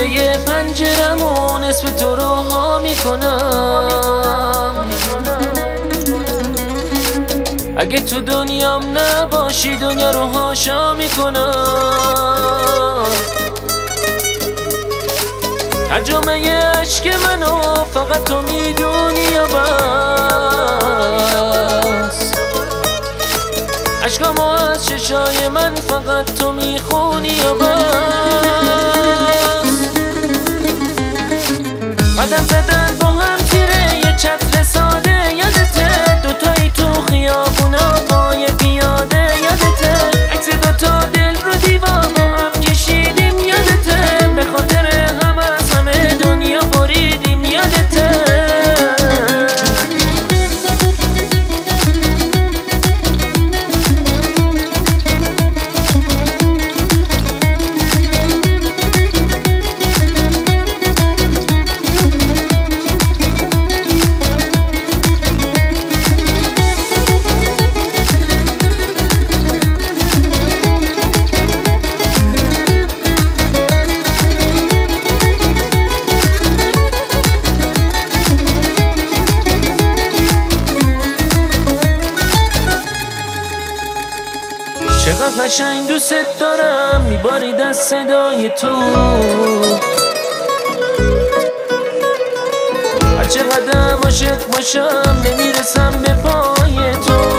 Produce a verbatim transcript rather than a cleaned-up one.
جلوی پنجرمون اسم تو رو ها میکنم. اگه تو دنیام نباشی دنیا رو هاشا میکنم. ترجمه عشق منو فقط تو میدونی یا بس. عشقامو از چشای من فقط تو میخونی یا بس. قدم زدن با هم تیره یه چتر ساده یادته. دوتایی تو خیابونا پای پیاده یادته. عکس دوتا دل رو دیوار با هم کشیدیم یادته. به خاطر هم از همه دنیا بریدیم یادته. چقدر قشنگ دوست دارم میبارید از صدای تو. هر چقدر عاشق باشم نمیرسم به پای تو.